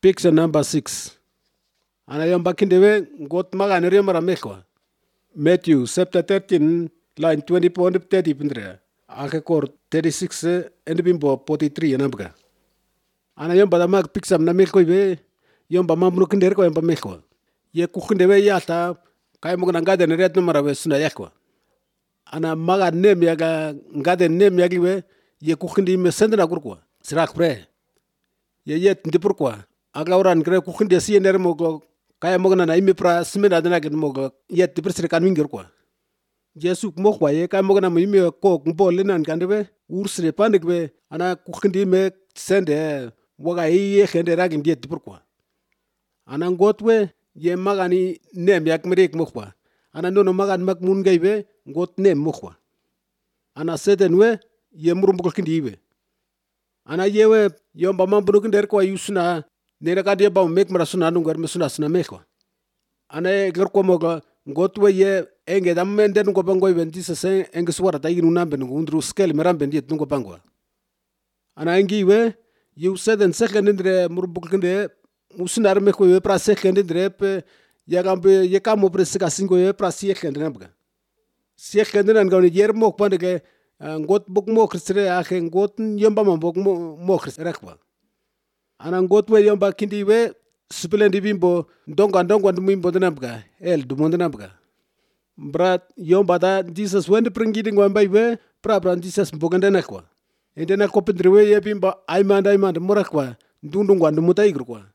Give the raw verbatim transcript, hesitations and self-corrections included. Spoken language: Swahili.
Picture number six. Ana yamba kindewe ngot maganere maramekwa. Matthew chapter thirteen line twenty-four and thirty pindre. Ake kor thirty-six and bimbo forty-three anabga. Ana yamba da mag picture na mekwa be yamba mamnu kindere ko yamba mekwa. Ye kukindewe yata kay mo ngade ne ret no marawe suna yakwa. Ana maga nem yaga ngade nem yagiwe ye kukindi me sendna kurkwa. Sirak pre. Ye yet ndipurkwa. Aga orang kre kukindi si ner mo kaya mo na imi pra simena dana ken mo yet diprsre kan wingir kwa. Jesu mo kwa ye kay mo na mo imi ko ngbo lenan kandewe ursre pandik be ana kukindi me sende waga ye khende ragin diet dipurkwa. Ana ngotwe ye magani nem yak merik mo kwa. Ana nono magan mak mun gaibe ngot nem mo kwa. Ana sedenwe ye murumbul kindi ibe. Ana yewe yomba mambunu kinder kwa yusuna nera kadia ba mek marasuna nungar mesuna suna mekwa. Ana ger kwa moga ngotwe ye enge dam mende nungo bango bendi sese enge swara ta yinu nambe nungo undru skel meram bendi et nungo bango. Ana engi we yu seden second indre murumbul kinde usuna mekwa ye pra second indre pe ya gambe ye kamo presika singo ye pra second nabga. Second nan gawni yer mok pandeke ngot bok mo kristre ake ngot yomba mambok mo mo kristre rekwa. Ana ngot we yomba kindi we sipelendi bimbo ndonga ndonga ndumimbo nabga el dumonde nabga. Brat yomba da Jesus wende pringidi ngwamba we pra bran Jesus mbogende nakwa. Ende na kopendriwe ye bimba aimanda aimanda morakwa ndundungwa ndumuta igrukwa.